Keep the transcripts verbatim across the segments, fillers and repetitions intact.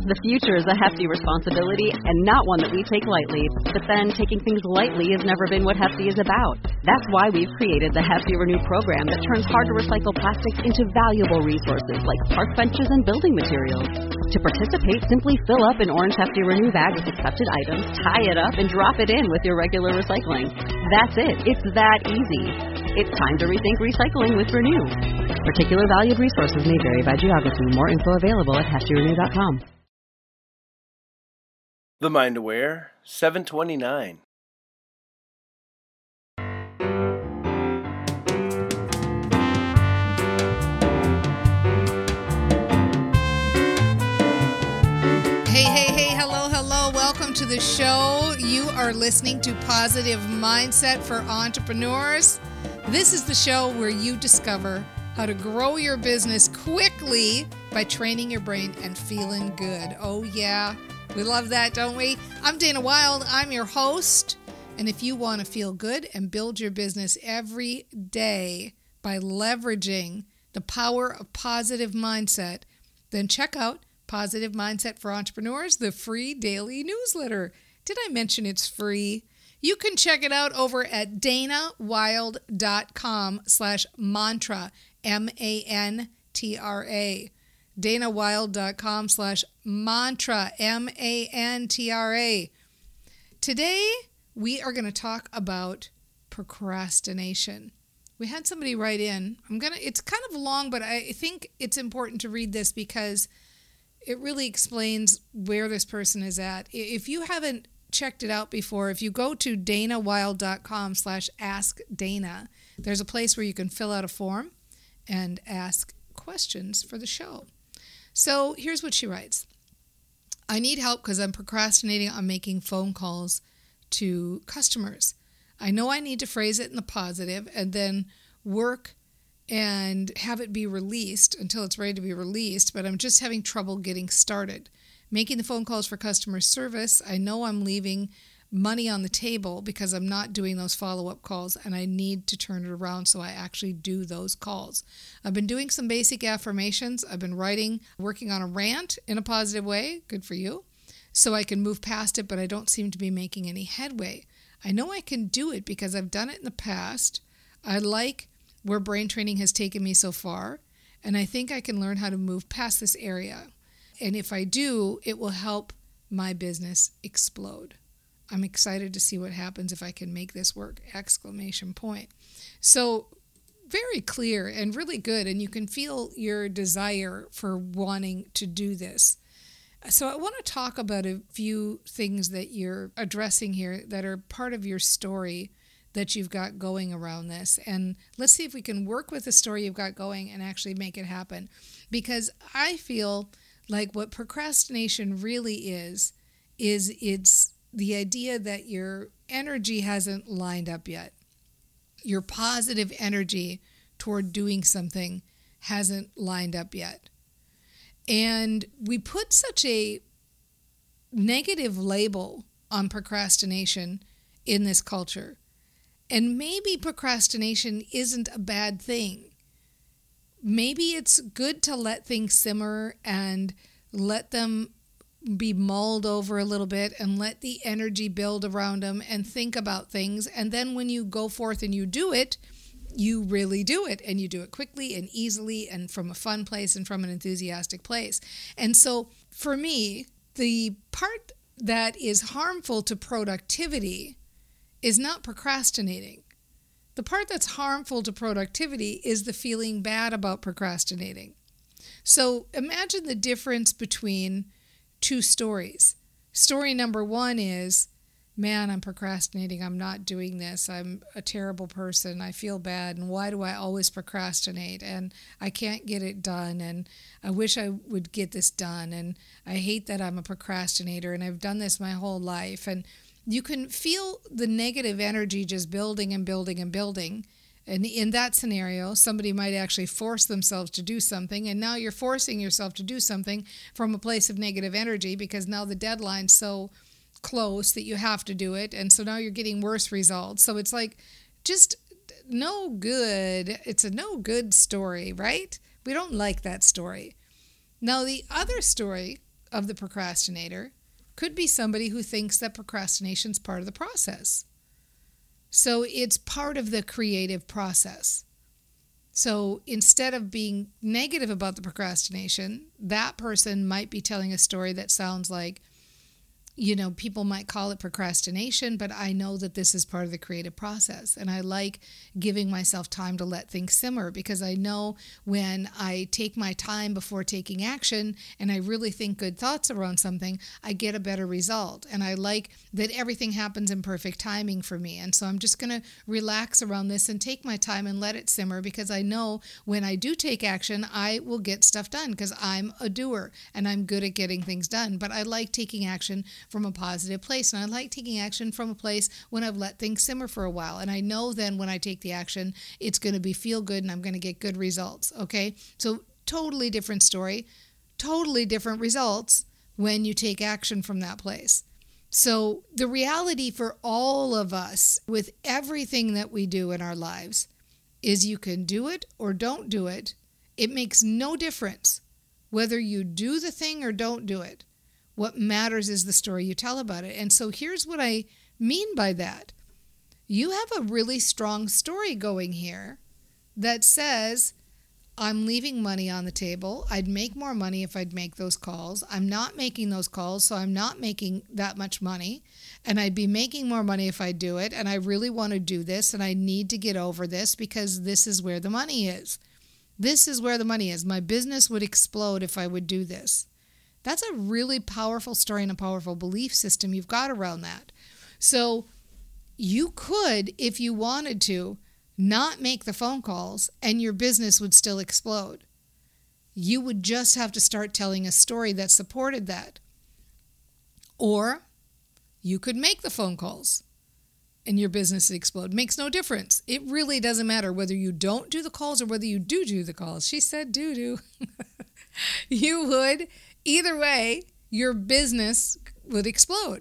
The future is a hefty responsibility and not one that we take lightly. But then, taking things lightly has never been what Hefty is about. That's why we've created the Hefty Renew program that turns hard-to-recycle plastics into valuable resources like park benches and building materials. To participate, simply fill up an orange Hefty Renew bag with accepted items, tie it up, and drop it in with your regular recycling. That's it. It's that easy. It's time to rethink recycling with Renew. Particular valued resources may vary by geography. More info available at hefty renew dot com. The Mind Aware, seven twenty-nine. Hey, hey, hey, hello, hello. Welcome to the show. You are listening to Positive Mindset for Entrepreneurs. This is the show where you discover how to grow your business quickly by training your brain and feeling good. Oh, yeah. We love that, don't we? I'm Dana Wilde. I'm your host. And if you want to feel good and build your business every day by leveraging the power of positive mindset, then check out Positive Mindset for Entrepreneurs, the free daily newsletter. Did I mention it's free? You can check it out over at danawilde.com slash mantra, M A N T R A. danawilde.com slash mantra, M A N T R A. Today, we are going to talk about procrastination. We had somebody write in. I'm gonna. It's kind of long, but I think it's important to read this because it really explains where this person is at. If you haven't checked it out before, if you go to danawilde.com slash ask Dana, there's a place where you can fill out a form and ask questions for the show. So here's what she writes. I need help because I'm procrastinating on making phone calls to customers. I know I need to phrase it in the positive and then work and have it be released until it's ready to be released, but I'm just having trouble getting started. Making the phone calls for customer service, I know I'm leaving money on the table because I'm not doing those follow-up calls, and I need to turn it around so I actually do those calls. I've been doing some basic affirmations. I've been writing, working on a rant in a positive way, good for you, so I can move past it, but I don't seem to be making any headway. I know I can do it because I've done it in the past. I like where brain training has taken me so far, and I think I can learn how to move past this area. And if I do, it will help my business explode. I'm excited to see what happens if I can make this work, exclamation point. So very clear and really good, and you can feel your desire for wanting to do this. So I want to talk about a few things that you're addressing here that are part of your story that you've got going around this. And let's see if we can work with the story you've got going and actually make it happen. Because I feel like what procrastination really is, is it's the idea that your energy hasn't lined up yet. Your positive energy toward doing something hasn't lined up yet. And we put such a negative label on procrastination in this culture. And maybe procrastination isn't a bad thing. Maybe it's good to let things simmer and let them be mulled over a little bit and let the energy build around them and think about things. And then when you go forth and you do it, you really do it, and you do it quickly and easily and from a fun place and from an enthusiastic place. And so for me, the part that is harmful to productivity is not procrastinating. The part that's harmful to productivity is the feeling bad about procrastinating. So imagine the difference between two stories. Story number one is, man, I'm procrastinating. I'm not doing this. I'm a terrible person. I feel bad. And why do I always procrastinate? And I can't get it done. And I wish I would get this done. And I hate that I'm a procrastinator. And I've done this my whole life. And you can feel the negative energy just building and building and building. And in that scenario, somebody might actually force themselves to do something. And now you're forcing yourself to do something from a place of negative energy because now the deadline's so close that you have to do it. And so now you're getting worse results. So it's like just no good. It's a no good story, right? We don't like that story. Now, the other story of the procrastinator could be somebody who thinks that procrastination is part of the process. So it's part of the creative process. So instead of being negative about the procrastination, that person might be telling a story that sounds like, you know, people might call it procrastination, but I know that this is part of the creative process. And I like giving myself time to let things simmer, because I know when I take my time before taking action and I really think good thoughts around something, I get a better result. And I like that everything happens in perfect timing for me. And so I'm just going to relax around this and take my time and let it simmer, because I know when I do take action, I will get stuff done, because I'm a doer and I'm good at getting things done. But I like taking action from a positive place. And I like taking action from a place when I've let things simmer for a while. And I know then when I take the action, it's going to be feel good and I'm going to get good results. Okay. So totally different story, totally different results when you take action from that place. So the reality for all of us with everything that we do in our lives is you can do it or don't do it. It makes no difference whether you do the thing or don't do it. What matters is the story you tell about it. And so here's what I mean by that. You have a really strong story going here that says, I'm leaving money on the table. I'd make more money if I'd make those calls. I'm not making those calls, so I'm not making that much money. And I'd be making more money if I do it. And I really want to do this, and I need to get over this because this is where the money is. This is where the money is. My business would explode if I would do this. That's a really powerful story and a powerful belief system you've got around that. So you could, if you wanted to, not make the phone calls and your business would still explode. You would just have to start telling a story that supported that. Or you could make the phone calls and your business would explode. Makes no difference. It really doesn't matter whether you don't do the calls or whether you do do the calls. She said do-do. You would. Either way, your business would explode.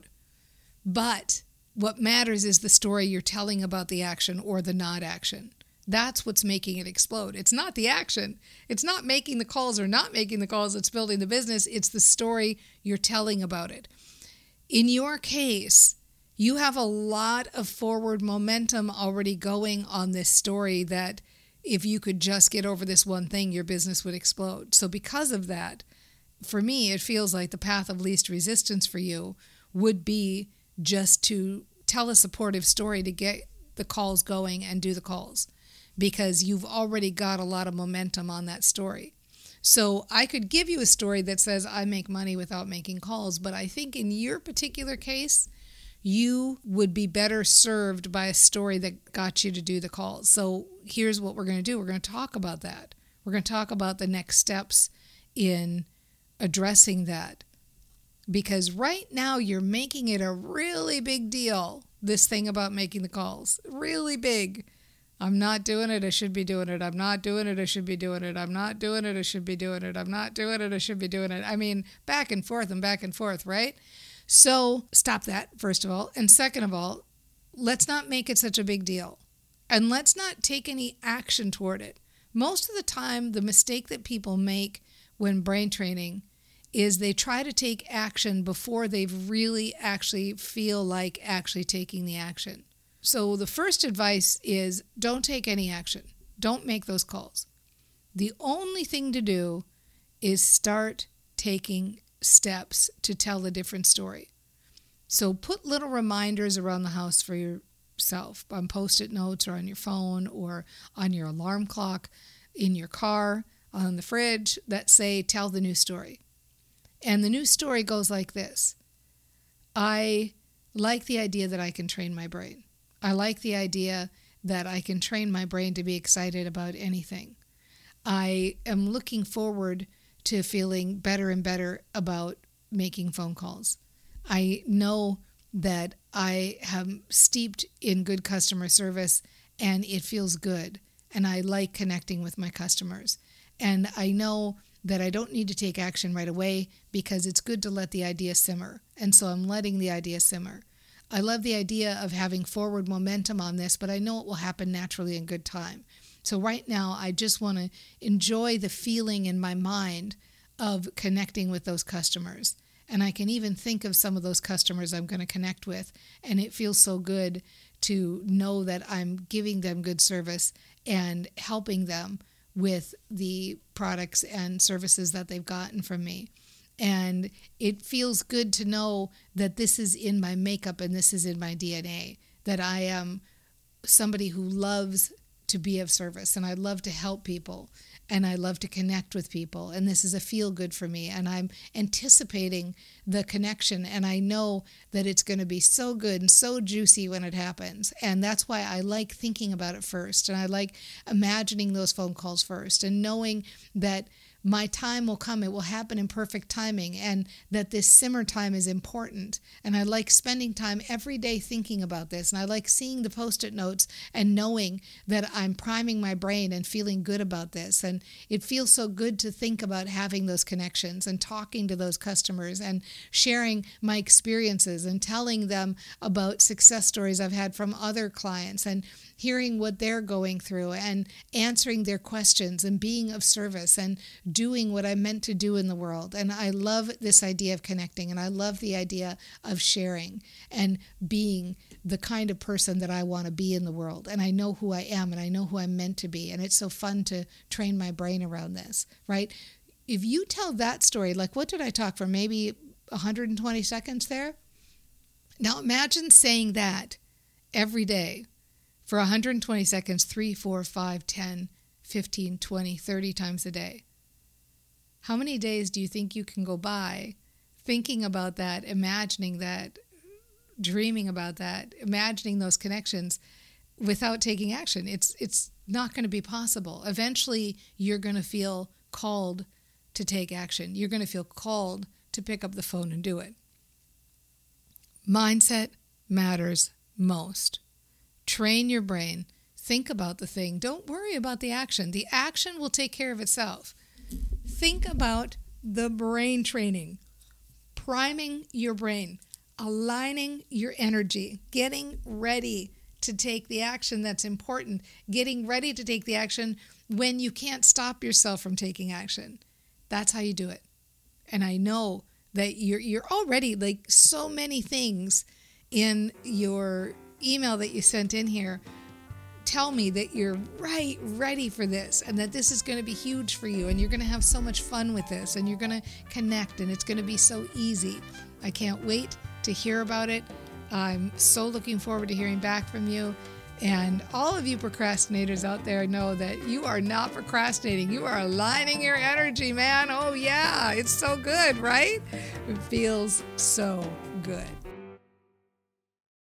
But what matters is the story you're telling about the action or the not action. That's what's making it explode. It's not the action. It's not making the calls or not making the calls that's building the business. It's the story you're telling about it. In your case, you have a lot of forward momentum already going on this story that if you could just get over this one thing, your business would explode. So because of that, for me, it feels like the path of least resistance for you would be just to tell a supportive story to get the calls going and do the calls, because you've already got a lot of momentum on that story. So I could give you a story that says I make money without making calls, but I think in your particular case, you would be better served by a story that got you to do the calls. So here's what we're going to do. We're going to talk about that. We're going to talk about the next steps in addressing that, because right now you're making it a really big deal, this thing about making the calls. Really big. I'm not doing it, I should be doing it. I'm not doing it, I should be doing it. I'm not doing it, I should be doing it. I'm not doing it, I should be doing it. I mean, back and forth and back and forth, right? So stop that, first of all. And second of all, let's not make it such a big deal. And let's not take any action toward it. Most of the time, the mistake that people make when brain training is they try to take action before they really actually feel like actually taking the action. So the first advice is don't take any action. Don't make those calls. The only thing to do is start taking steps to tell a different story. So put little reminders around the house for yourself on Post-it notes or on your phone or on your alarm clock, in your car, on the fridge that say, tell the new story. And the new story goes like this. I like the idea that I can train my brain. I like the idea that I can train my brain to be excited about anything. I am looking forward to feeling better and better about making phone calls. I know that I am steeped in good customer service and it feels good. And I like connecting with my customers. And I know that I don't need to take action right away because it's good to let the idea simmer. And so I'm letting the idea simmer. I love the idea of having forward momentum on this, but I know it will happen naturally in good time. So right now, I just want to enjoy the feeling in my mind of connecting with those customers. And I can even think of some of those customers I'm going to connect with. And it feels so good to know that I'm giving them good service and helping them with the products and services that they've gotten from me. And it feels good to know that this is in my makeup and this is in my D N A, that I am somebody who loves to be of service, and I love to help people, and I love to connect with people, and this is a feel good for me, and I'm anticipating the connection, and I know that it's going to be so good and so juicy when it happens. And that's why I like thinking about it first, and I like imagining those phone calls first, and knowing that my time will come. It will happen in perfect timing, and that this simmer time is important. And I like spending time every day thinking about this. And I like seeing the Post-it notes and knowing that I'm priming my brain and feeling good about this. And it feels so good to think about having those connections and talking to those customers and sharing my experiences and telling them about success stories I've had from other clients and hearing what they're going through and answering their questions and being of service and doing what I'm meant to do in the world. And I love this idea of connecting, and I love the idea of sharing and being the kind of person that I want to be in the world. And I know who I am, and I know who I'm meant to be. And it's so fun to train my brain around this, right? If you tell that story, like what did I talk for? Maybe one hundred twenty seconds there? Now imagine saying that every day for one hundred twenty seconds, three, four, five, ten, fifteen, twenty, thirty times a day. How many days do you think you can go by thinking about that, imagining that, dreaming about that, imagining those connections without taking action? It's it's not going to be possible. Eventually, you're going to feel called to take action. You're going to feel called to pick up the phone and do it. Mindset matters most. Train your brain. Think about the thing. Don't worry about the action. The action will take care of itself. Think about the brain training, priming your brain, aligning your energy, getting ready to take the action that's important, getting ready to take the action when you can't stop yourself from taking action. That's how you do it. And I know that you're you're already like so many things in your email that you sent in here tell me that you're right ready for this, and that this is going to be huge for you, and you're going to have so much fun with this, and you're going to connect, and it's going to be so easy. I can't wait to hear about it. I'm so looking forward to hearing back from you. And all of you procrastinators out there know that you are not procrastinating. You are aligning your energy, man. Oh yeah, it's so good, right? It feels so good.